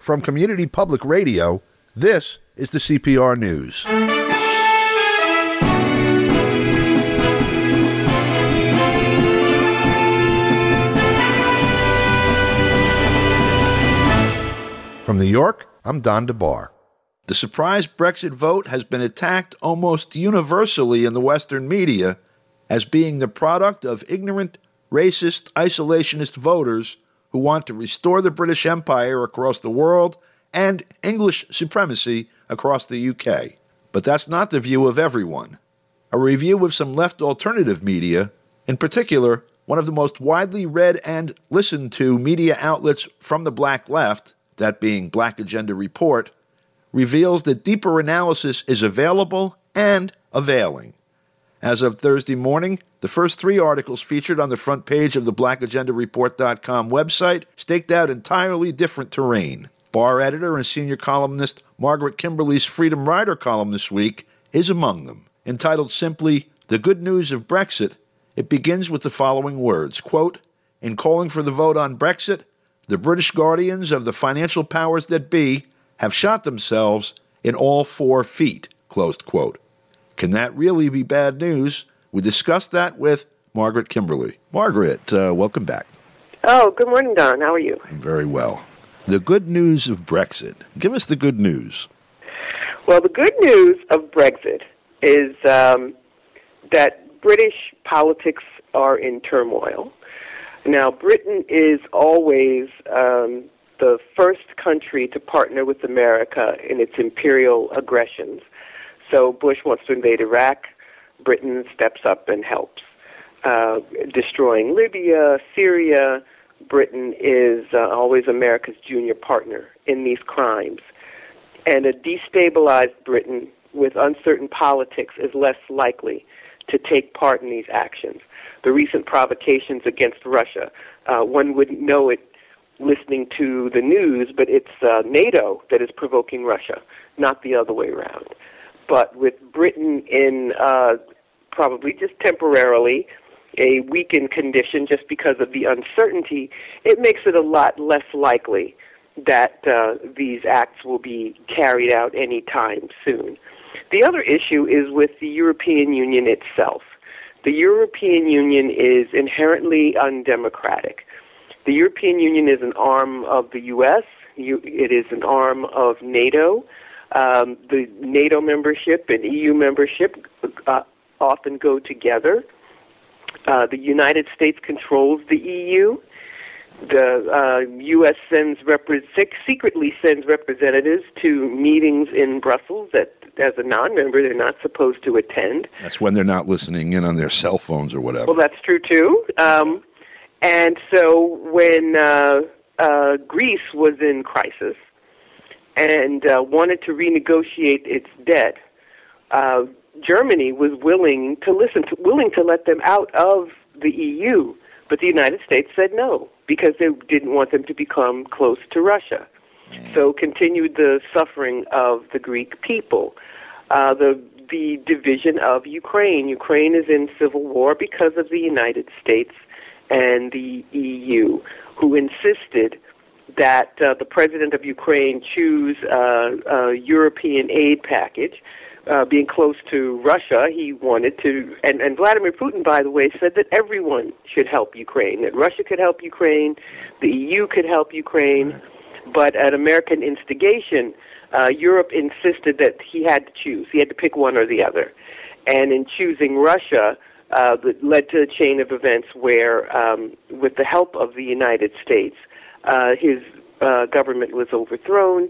From Community Public Radio, this is the CPR News. From New York, I'm Don DeBar. The surprise Brexit vote has been attacked almost universally in the Western media as being the product of ignorant, racist, isolationist voters who want to restore the British Empire across the world and English supremacy across the UK. But that's not the view of everyone. A review of some left alternative media, in particular, one of the most widely read and listened to media outlets from the black left, that being Black Agenda Report, reveals that deeper analysis is available and availing. As of Thursday morning, the first 3 articles featured on the front page of the blackagendareport.com website staked out entirely different terrain. Bar editor and senior columnist Margaret Kimberly's Freedom Rider column this week is among them. Entitled simply, "The Good News of Brexit," it begins with the following words, quote, "In calling for the vote on Brexit, the British guardians of the financial powers that be have shot themselves in all 4 feet," closed quote. Can that really be bad news? We discussed that with Margaret Kimberly. Margaret, welcome back. Oh, good morning, Don. How are you? I'm very well. The good news of Brexit. Give us the good news. Well, the good news of Brexit is that British politics are in turmoil. Now, Britain is always the first country to partner with America in its imperial aggressions. So Bush wants to invade Iraq. Britain steps up and helps. Destroying Libya, Syria, Britain is always America's junior partner in these crimes. And a destabilized Britain with uncertain politics is less likely to take part in these actions. The recent provocations against Russia, one wouldn't know it listening to the news, but it's NATO that is provoking Russia, not the other way around. But with Britain in probably just temporarily a weakened condition just because of the uncertainty, it makes it a lot less likely that these acts will be carried out anytime soon. The other issue is with the European Union itself. The European Union is inherently undemocratic. The European Union is an arm of the U.S. It is an arm of NATO. The NATO membership and EU membership often go together. The United States controls the EU. The U.S. secretly sends representatives to meetings in Brussels that, as a non-member, they're not supposed to attend. That's when they're not listening in on their cell phones or whatever. Well, that's true, too. And so when Greece was in crisis and wanted to renegotiate its debt, Germany was willing to let them out of the EU, but the United States said no because they didn't want them to become close to Russia. So continued the suffering of the Greek people. The division of Ukraine. Ukraine is in civil war because of the United States and the EU, who insisted that the president of Ukraine choose a European aid package. Being close to Russia, he wanted to, and Vladimir Putin, by the way, said that everyone should help Ukraine, that Russia could help Ukraine, the EU could help Ukraine, but at American instigation, Europe insisted that he had to choose. He had to pick one or the other. And in choosing Russia, that led to a chain of events where, with the help of the United States, his government was overthrown.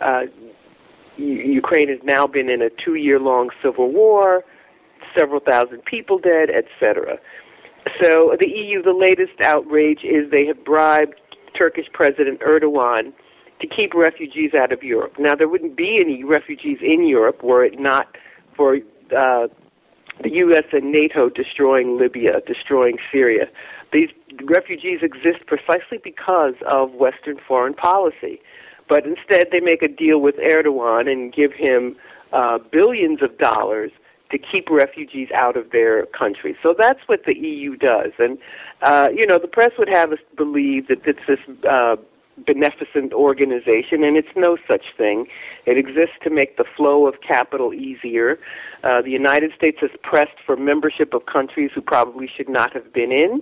Ukraine has now been in a 2-year-long civil war, several thousand people dead, etc. So the EU, the latest outrage is they have bribed Turkish President Erdogan to keep refugees out of Europe. Now, there wouldn't be any refugees in Europe were it not for the U.S. and NATO destroying Libya, destroying Syria. These refugees exist precisely because of Western foreign policy. But instead, they make a deal with Erdogan and give him billions of dollars to keep refugees out of their country. So that's what the EU does. And, the press would have us believe that it's this beneficent organization, and it's no such thing. It exists to make the flow of capital easier. The United States has pressed for membership of countries who probably should not have been in,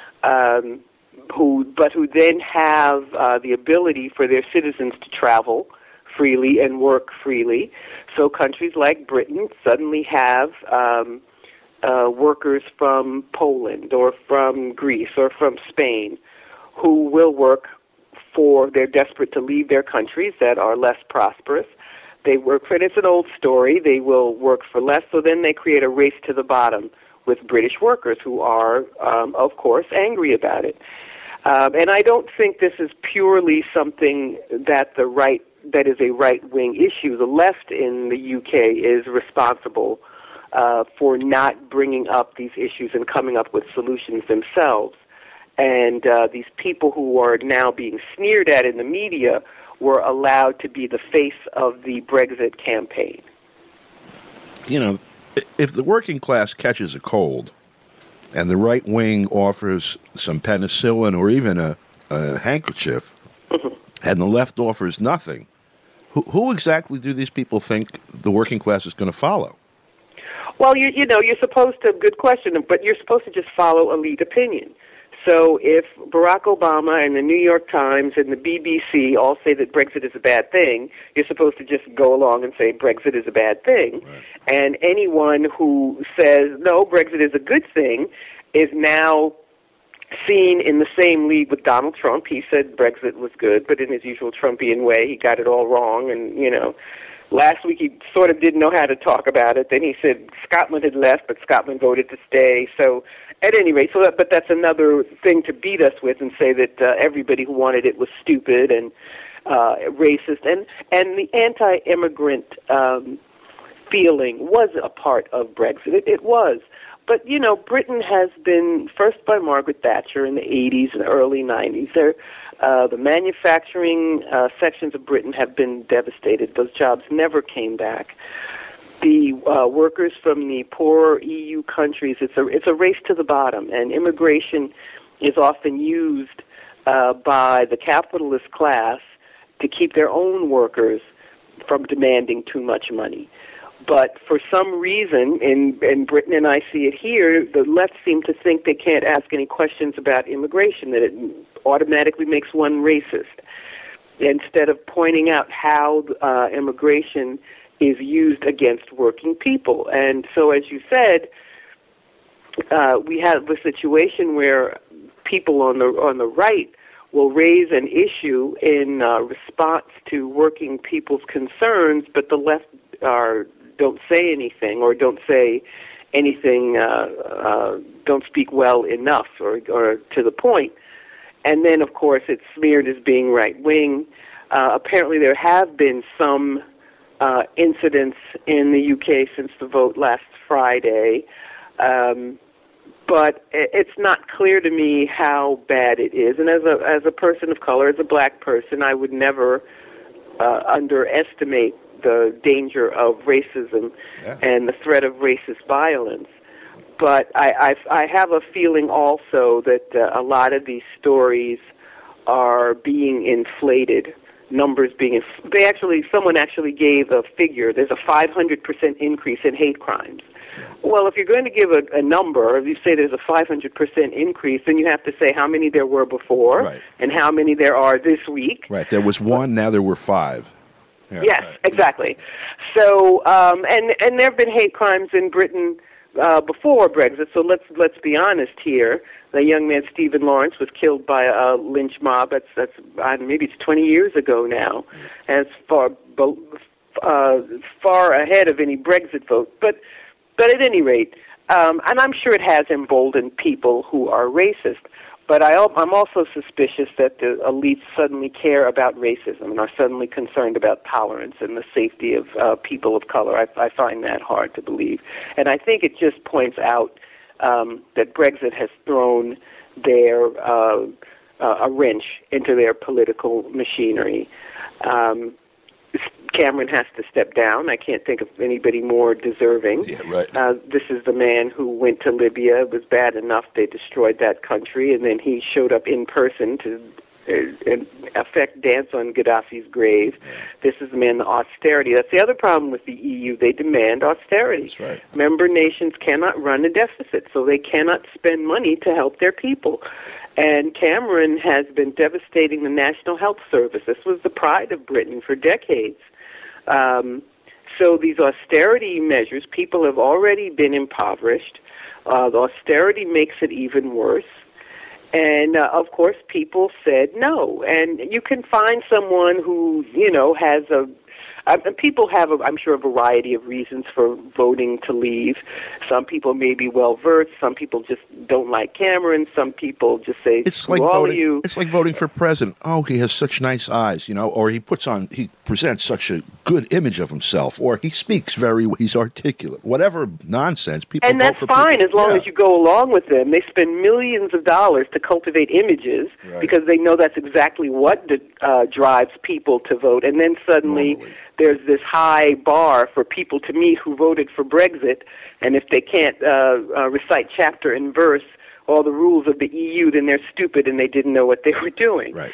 who then have the ability for their citizens to travel freely and work freely. So countries like Britain suddenly have workers from Poland or from Greece or from Spain who will work they're desperate to leave their countries that are less prosperous. They work for, and it's an old story, they will work for less, so then they create a race to the bottom with British workers who are, of course, angry about it. And I don't think this is purely something that is a right-wing issue. The left in the UK is responsible for not bringing up these issues and coming up with solutions themselves. And these people who are now being sneered at in the media were allowed to be the face of the Brexit campaign. You know, if the working class catches a cold and the right wing offers some penicillin or even a handkerchief, and the left offers nothing, who exactly do these people think the working class is going to follow? Well, you're supposed to, good question, but you're supposed to just follow elite opinion. So if Barack Obama and the New York Times and the BBC all say that Brexit is a bad thing, you're supposed to just go along and say Brexit is a bad thing. Right. And anyone who says, no, Brexit is a good thing, is now seen in the same league with Donald Trump. He said Brexit was good, but in his usual Trumpian way, he got it all wrong. And, last week he sort of didn't know how to talk about it. Then he said Scotland had left, but Scotland voted to stay. So at any rate, but that's another thing to beat us with and say that everybody who wanted it was stupid and racist. And the anti-immigrant feeling was a part of Brexit. It was. But, Britain has been, first by Margaret Thatcher in the 80s and early 90s, the manufacturing sections of Britain have been devastated. Those jobs never came back. The workers from the poor EU countries, it's a race to the bottom, and immigration is often used by the capitalist class to keep their own workers from demanding too much money. But for some reason, in Britain, and I see it here, the left seem to think they can't ask any questions about immigration, that it automatically makes one racist, instead of pointing out how immigration is used against working people. And so, as you said, we have a situation where people on the right will raise an issue in response to working people's concerns, but the left don't say anything or don't say anything, don't speak well enough or to the point. And then, of course, it's smeared as being right-wing. Apparently there have been some incidents in the UK since the vote last Friday, but it's not clear to me how bad it is. And as a person of color, as a black person, I would never underestimate the danger of racism and the threat of racist violence. But I have a feeling also that a lot of these stories are being inflated. Numbers being someone actually gave a figure. There's a 500% increase in hate crimes. Well, if you're going to give a number, if you say there's a 500% increase, then you have to say how many there were before, right, and how many there are this week. Right. There was one. Now there were 5. Yeah, yes, right. Exactly. So, and there have been hate crimes in Britain before Brexit. So let's be honest here. The young man Stephen Lawrence was killed by a lynch mob. That's maybe it's 20 years ago now, and it's far ahead of any Brexit vote. But at any rate, and I'm sure it has emboldened people who are racist. But I'm also suspicious that the elites suddenly care about racism and are suddenly concerned about tolerance and the safety of people of color. I find that hard to believe. And I think it just points out that Brexit has thrown a wrench into their political machinery. Cameron has to step down. I can't think of anybody more deserving. Yeah, right. This is the man who went to Libya. It was bad enough they destroyed that country, and then he showed up in person to in effect, dance on Gaddafi's grave. This is, man, the austerity. That's the other problem with the EU. They demand austerity. That's right. Member nations cannot run a deficit, so they cannot spend money to help their people. And Cameron has been devastating the National Health Service. This was the pride of Britain for decades. So these austerity measures, people have already been impoverished. The austerity makes it even worse. And, of course, people said no. And you can find someone who, has people have, I'm sure, a variety of reasons for voting to leave. Some people may be well-versed. Some people just don't like Cameron. Some people just say, it's like voting. It's like voting for president. Oh, he has such nice eyes, or he presents such a good image of himself, or he speaks he's articulate. Whatever nonsense, people and vote that's for fine people. As long as you go along with them. They spend millions of dollars to cultivate images because they know that's exactly what drives people to vote. And then suddenly there's this high bar for people to meet who voted for Brexit, and if they can't recite chapter and verse all the rules of the EU, then they're stupid and they didn't know what they were doing. Right.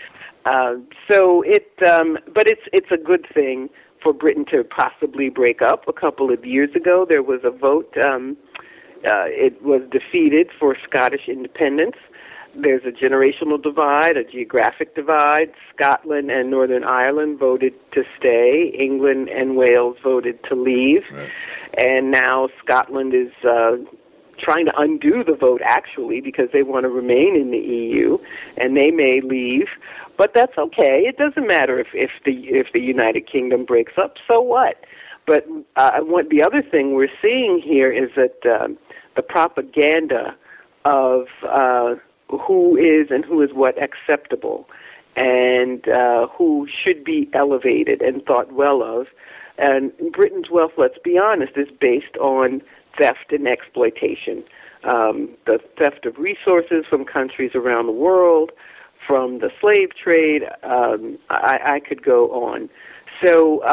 But it's a good thing for Britain to possibly break up. A couple of years ago, there was a vote. It was defeated for Scottish independence. There's a generational divide, a geographic divide. Scotland and Northern Ireland voted to stay. England and Wales voted to leave. Right. And now Scotland is trying to undo the vote, actually, because they want to remain in the EU, and they may leave. But that's okay. It doesn't matter if the United Kingdom breaks up. So what? But the other thing we're seeing here is that the propaganda of who is and who is what acceptable, and who should be elevated and thought well of. And Britain's wealth, let's be honest, is based on theft and exploitation. The theft of resources from countries around the world, from the slave trade. I could go on. So,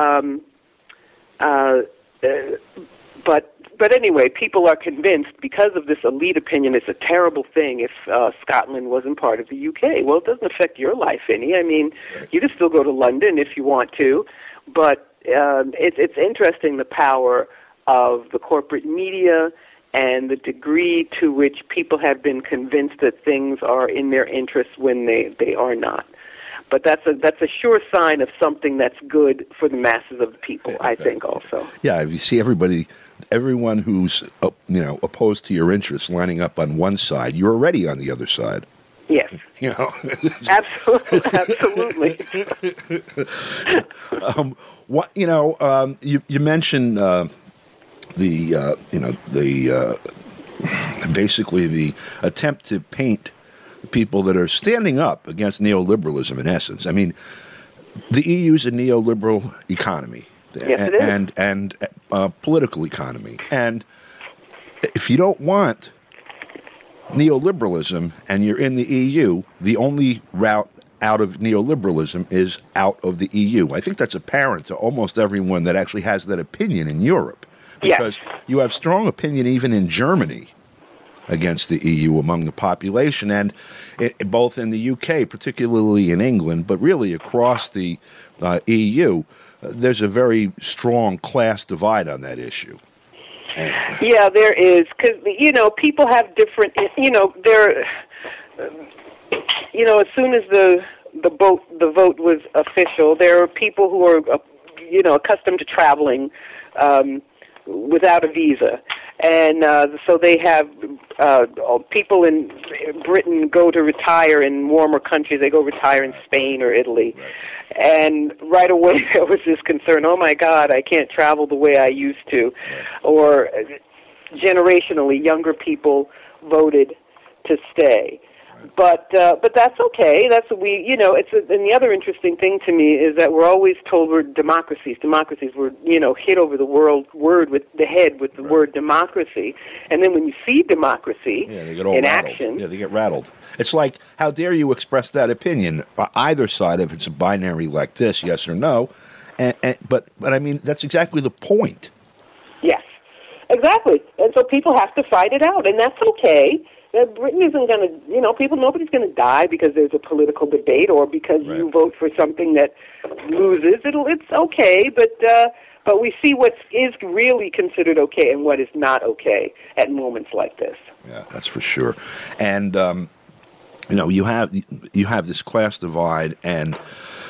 but anyway, people are convinced because of this elite opinion it's a terrible thing if Scotland wasn't part of the UK. Well, it doesn't affect your life any. I mean, you can still go to London if you want to, but it's interesting the power of the corporate media and the degree to which people have been convinced that things are in their interests when they are not. But that's a sure sign of something that's good for the masses of the people, I think, also. Yeah, if you see everyone who's opposed to your interests lining up on one side, you're already on the other side. Yes. Absolutely. You mentioned basically the attempt to paint people that are standing up against neoliberalism, in essence. I mean, the EU is a neoliberal economy. Yes, it is. And political economy. And if you don't want neoliberalism and you're in the EU, the only route out of neoliberalism is out of the EU. I think that's apparent to almost everyone that actually has that opinion in Europe. Because you have strong opinion even in Germany against the EU among the population, and both in the UK, particularly in England, but really across the EU, there's a very strong class divide on that issue. Yeah, there is, because people have different. As soon as the vote was official, there are people who are accustomed to traveling without a visa. And so they have people in Britain go to retire in warmer countries. They go retire in Spain or Italy. Right. And right away there was this concern, oh, my God, I can't travel the way I used to. Right. Or generationally, younger people voted to stay. But that's okay. That's what we, and the other interesting thing to me is that we're always told we're democracies. Democracies were, hit over the word with the head with the word democracy. And then when you see democracy they get all in rattled. action. Yeah, they get rattled. It's like, how dare you express that opinion? Either side, if it's a binary like this, yes or no. But I mean, that's exactly the point. Yes, exactly. And so people have to fight it out, and that's okay. Britain isn't going to, nobody's going to die because there's a political debate or because you vote for something that loses. It's okay, but we see what is really considered okay and what is not okay at moments like this. Yeah, that's for sure. And you have this class divide, and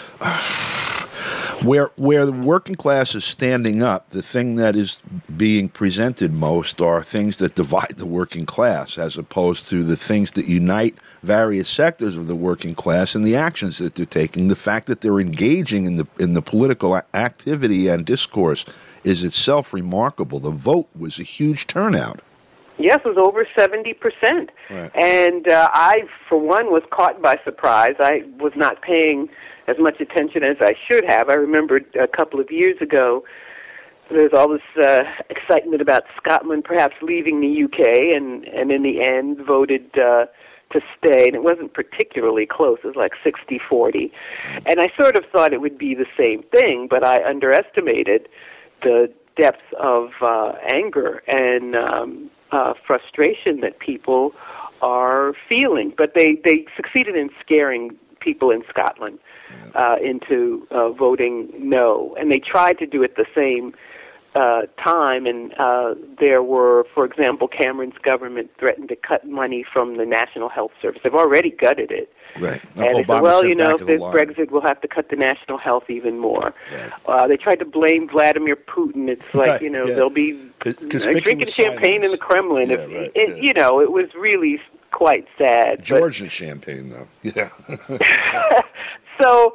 where the working class is standing up, the thing that is being presented most are things that divide the working class, as opposed to the things that unite various sectors of the working class and the actions that they're taking. The fact that they're engaging in the political activity and discourse is itself remarkable. The vote was a huge turnout. Yes, it was over 70%. Right. And I, for one, was caught by surprise. I was not paying as much attention as I should have. I remembered a couple of years ago, there was all this excitement about Scotland perhaps leaving the UK, and in the end voted to stay. And it wasn't particularly close. It was like 60-40. And I sort of thought it would be the same thing, but I underestimated the depth of anger and frustration that people are feeling. But they succeeded in scaring people in Scotland into voting no. And they tried to do it the same time, and there were, for example, Cameron's government threatened to cut money from the National Health Service. They've already gutted it. Right. And they said, well, if there's Brexit, we'll have to cut the national health even more. Right. They tried to blame Vladimir Putin. It's like, they'll be drinking champagne in the Kremlin. It was really quite sad. Georgian champagne, though. Yeah. So,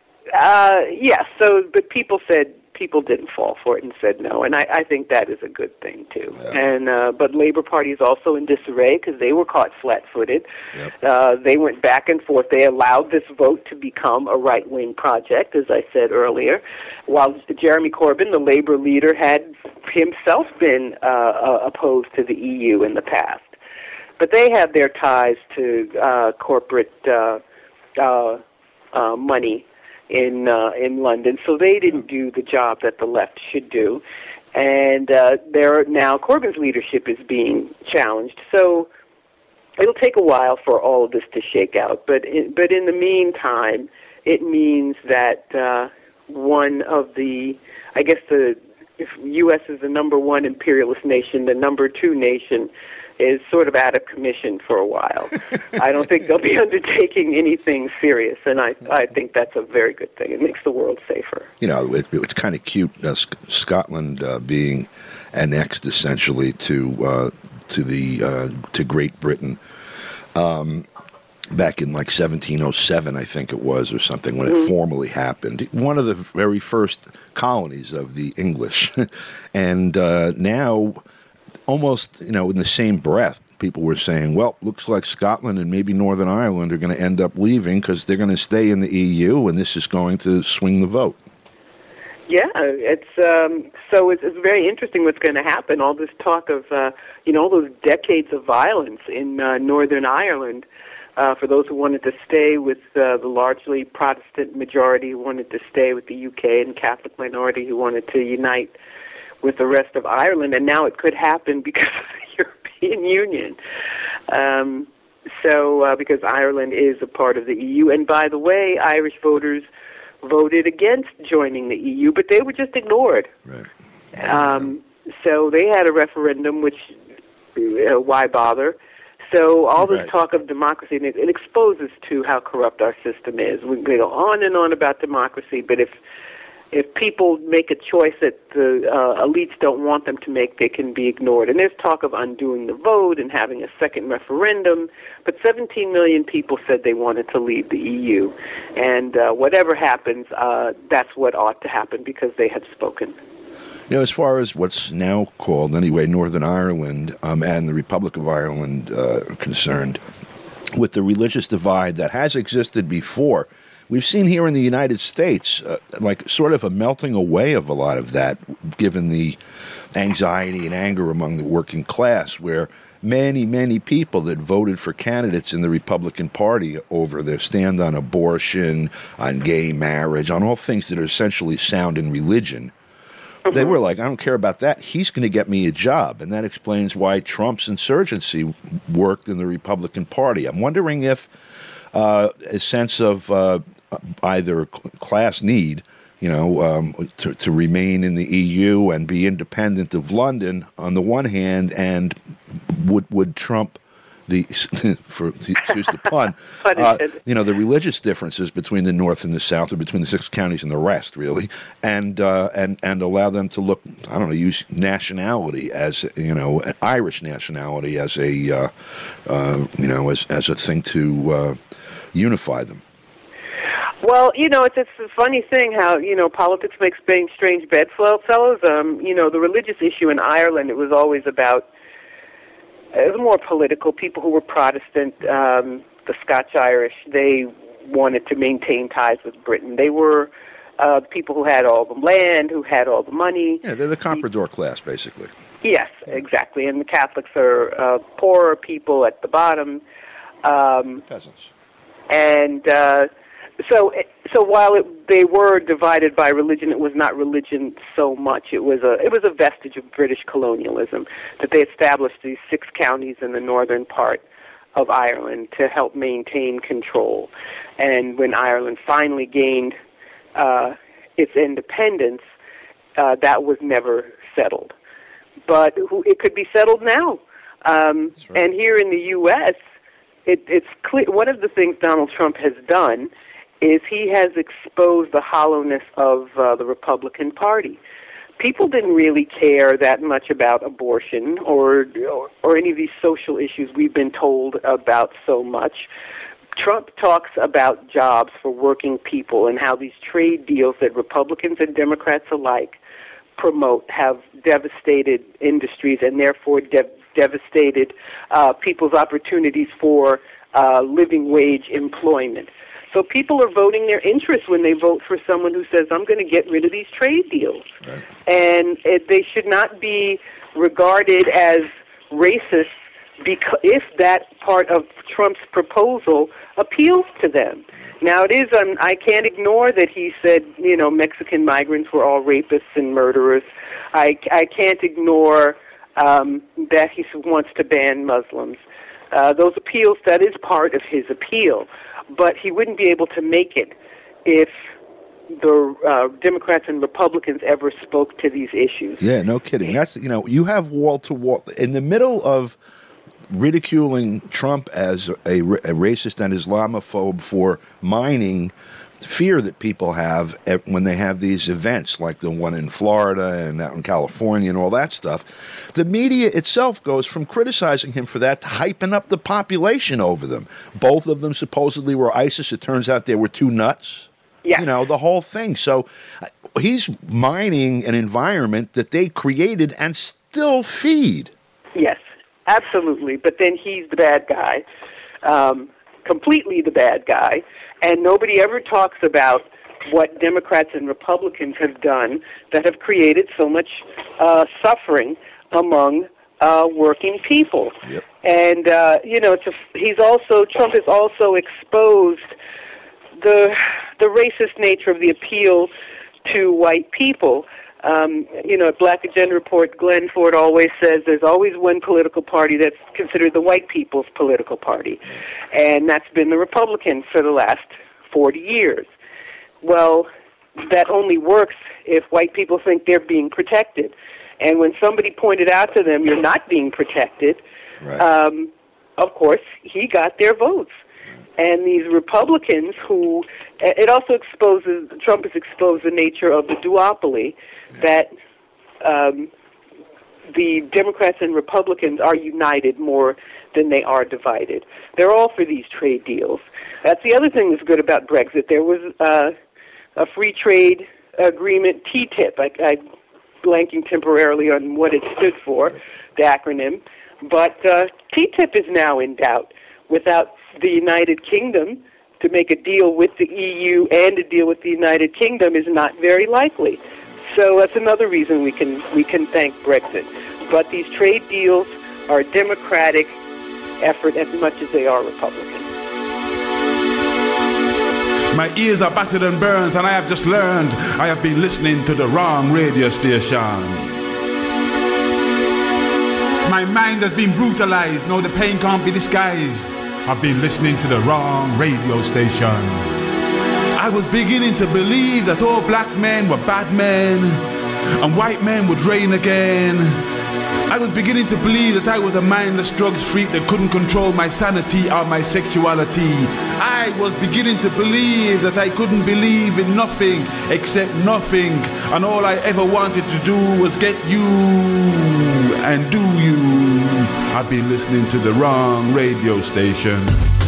but people didn't fall for it and said no, and I think that is a good thing too. Yeah. And but Labour Party is also in disarray because they were caught flat-footed. Yep. They went back and forth. They allowed this vote to become a right-wing project, as I said earlier, while Jeremy Corbyn, the Labour leader, had himself been opposed to the EU in the past. But they have their ties to corporate money in London, so they didn't do the job that the left should do, and now Corbyn's leadership is being challenged. So it'll take a while for all of this to shake out, but in the meantime, it means that one of the, I guess if U.S. is the number one imperialist nation, the number two nation is sort of out of commission for a while. I don't think they'll be undertaking anything serious, and I think that's a very good thing. It makes the world safer. It's kind of cute, Scotland being annexed essentially to Great Britain back in like 1707, I think it was, or something, when it formally happened. One of the very first colonies of the English, and now, almost, in the same breath, people were saying, well, looks like Scotland and maybe Northern Ireland are going to end up leaving because they're going to stay in the EU, and this is going to swing the vote. Yeah, it's very interesting what's going to happen. All this talk of, all those decades of violence in Northern Ireland, for those who wanted to stay with the largely Protestant majority who wanted to stay with the UK, and Catholic minority who wanted to unite with the rest of Ireland, and now it could happen because of the European Union. Because Ireland is a part of the EU, and by the way, Irish voters voted against joining the EU, but they were just ignored. Right. So they had a referendum, which, why bother? So all this talk of democracy, and it exposes to how corrupt our system is. We go on and on about democracy, but if people make a choice that the elites don't want them to make, they can be ignored. And there's talk of undoing the vote and having a second referendum, but 17 million people said they wanted to leave the EU. And whatever happens, that's what ought to happen because they have spoken. As far as what's now called, anyway, Northern Ireland and the Republic of Ireland are concerned, with the religious divide that has existed before, we've seen here in the United States, sort of a melting away of a lot of that, given the anxiety and anger among the working class, where many, many people that voted for candidates in the Republican Party over their stand on abortion, on gay marriage, on all things that are essentially sound in religion, They were like, I don't care about that. He's going to get me a job. And that explains why Trump's insurgency worked in the Republican Party. I'm wondering if a sense of either class need, to remain in the EU and be independent of London on the one hand, and would Trump, excuse the pun, the religious differences between the North and the South, or between the 6 counties and the rest, really, and allow them to look, use nationality as, Irish nationality as a, as a thing to unify them. Well, it's a funny thing how, politics makes strange bedfellows. The religious issue in Ireland, it was always about, it was more political. People who were Protestant, the Scotch-Irish, they wanted to maintain ties with Britain. They were people who had all the land, who had all the money. Yeah, they're the comprador class, basically. Yes, exactly. And the Catholics are poorer people at the bottom. Peasants. And so while they were divided by religion, it was not religion so much. It was a vestige of British colonialism that they established these 6 counties in the northern part of Ireland to help maintain control. And when Ireland finally gained its independence, that was never settled. But it could be settled now. Right. And here in the U.S., it's clear. One of the things Donald Trump has done is he has exposed the hollowness of the Republican Party. People didn't really care that much about abortion or any of these social issues we've been told about so much. Trump talks about jobs for working people and how these trade deals that Republicans and Democrats alike promote have devastated industries and therefore devastated people's opportunities for living wage employment. So people are voting their interest when they vote for someone who says, I'm going to get rid of these trade deals. Right. And they should not be regarded as racist because if that part of Trump's proposal appeals to them. Now, it is, I can't ignore that he said, Mexican migrants were all rapists and murderers. I can't ignore that he wants to ban Muslims. Those appeals, that is part of his appeal. But he wouldn't be able to make it if the Democrats and Republicans ever spoke to these issues. Yeah, no kidding. That's, you have wall-to-wall. In the middle of ridiculing Trump as a racist and Islamophobe for mining fear that people have when they have these events like the one in Florida and out in California and all that stuff, the media itself goes from criticizing him for that to hyping up the population over them. Both of them supposedly were ISIS. It turns out they were 2 nuts. Yeah. The whole thing. So he's mining an environment that they created and still feed. Yes, absolutely. But then he's the bad guy, completely the bad guy. And nobody ever talks about what Democrats and Republicans have done that have created so much suffering among working people. Yep. And Trump has also exposed the racist nature of the appeal to white people. At Black Agenda Report, Glenn Ford always says there's always one political party that's considered the white people's political party, and that's been the Republicans for the last 40 years. Well, that only works if white people think they're being protected. And when somebody pointed out to them, you're not being protected, right. Of course, he got their votes. And these Republicans who, it also exposes, Trump has exposed the nature of the duopoly, that the Democrats and Republicans are united more than they are divided. They're all for these trade deals. That's the other thing that's good about Brexit. There was a free trade agreement, TTIP. I'm blanking temporarily on what it stood for, the acronym. But TTIP is now in doubt. Without the United Kingdom, to make a deal with the EU and a deal with the United Kingdom is not very likely. So that's another reason we can thank Brexit. But these trade deals are a Democratic effort as much as they are Republican. My ears are battered and burnt, and I have just learned I have been listening to the wrong radio station. My mind has been brutalized, no, the pain can't be disguised. I've been listening to the wrong radio station. I was beginning to believe that all black men were bad men, and white men would reign again. I was beginning to believe that I was a mindless drugs freak that couldn't control my sanity or my sexuality. I was beginning to believe that I couldn't believe in nothing except nothing, and all I ever wanted to do was get you and do you. I've been listening to the wrong radio station.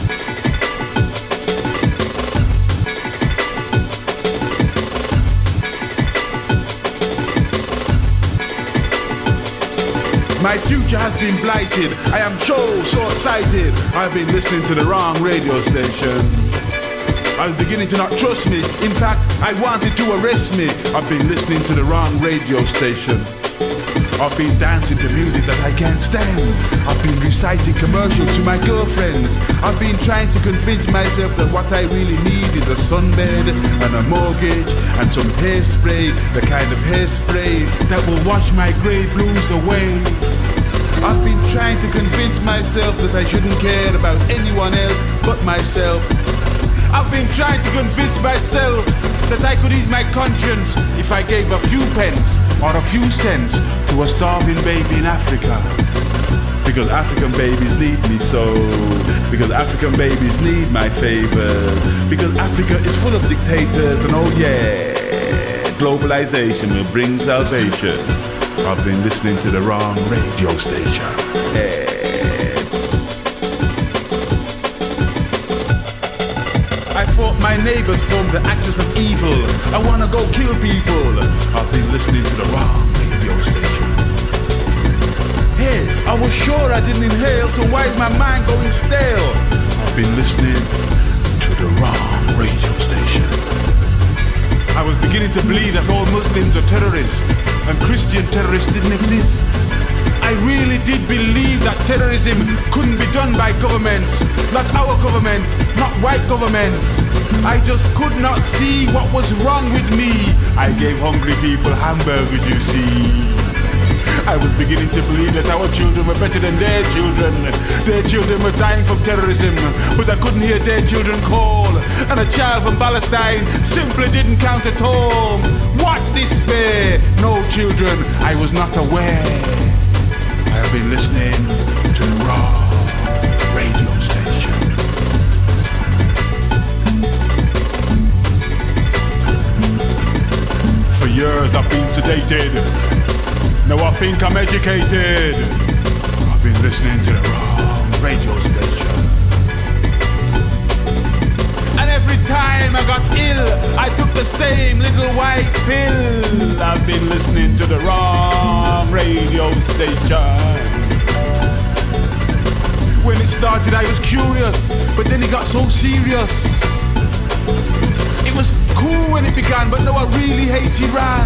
My future has been blighted. I am so excited. I've been listening to the wrong radio station. I was beginning to not trust me. In fact, I wanted to arrest me. I've been listening to the wrong radio station. I've been dancing to music that I can't stand. I've been reciting commercials to my girlfriends. I've been trying to convince myself that what I really need is a sunbed and a mortgage and some hairspray, the kind of hairspray that will wash my grey blues away. I've been trying to convince myself that I shouldn't care about anyone else but myself. I've been trying to convince myself that I could ease my conscience if I gave a few pence or a few cents to a starving baby in Africa. Because African babies need me so. Because African babies need my favors. Because Africa is full of dictators, and oh yeah, globalization will bring salvation. I've been listening to the wrong radio station. Yeah. I thought my neighbors formed the axis of evil. I wanna go kill people. I've been listening to the wrong radio station. Hey, I was sure I didn't inhale, so why is my mind going stale? I've been listening to the wrong radio station. I was beginning to believe that all Muslims are terrorists and Christian terrorists didn't exist. I really did believe that terrorism couldn't be done by governments, not our governments, not white governments. I just could not see what was wrong with me. I gave hungry people hamburgers, you see. I was beginning to believe that our children were better than their children. Their children were dying from terrorism, but I couldn't hear their children call. And a child from Palestine simply didn't count at all. What despair! No children, I was not aware. I have been listening to the wrong radio station. For years I've been sedated. Now I think I'm educated. I've been listening to the wrong radio station. And every time I got ill, I took the same little white pill. I've been listening to the wrong radio station. When it started I was curious, but then it got so serious. It was cool when it began, but now I really hate Iran.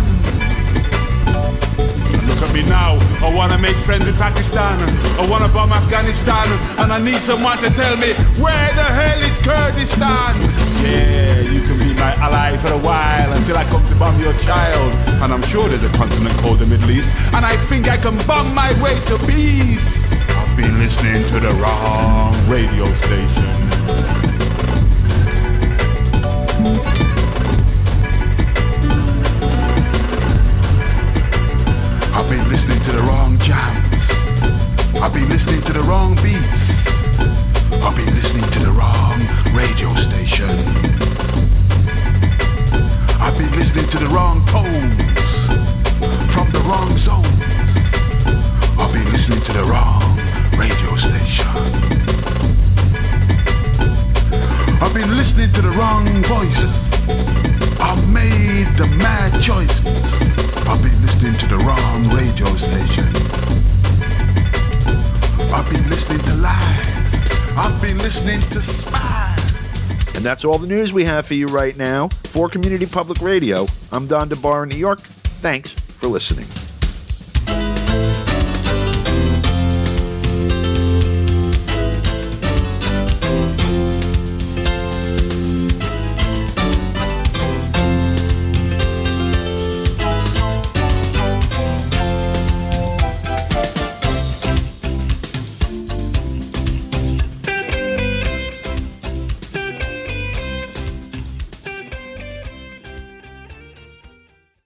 Look at me now, I wanna make friends with Pakistan. I wanna bomb Afghanistan, and I need someone to tell me, where the hell is Kurdistan? Yeah, you can be my ally for a while until I come to bomb your child. And I'm sure there's a continent called the Middle East, and I think I can bomb my way to peace. I've been listening to the wrong radio station. I've been listening to the wrong jams. I've been listening to the wrong beats. I've been listening to the wrong radio station. I've been listening to the wrong tones from the wrong zones. I've been listening to the wrong radio station. I've been listening to the wrong voices. I've made the mad choices. I've been listening to the wrong radio station. I've been listening to lies. I've been listening to spies. And that's all the news we have for you right now. For Community Public Radio, I'm Don DeBar in New York. Thanks for listening.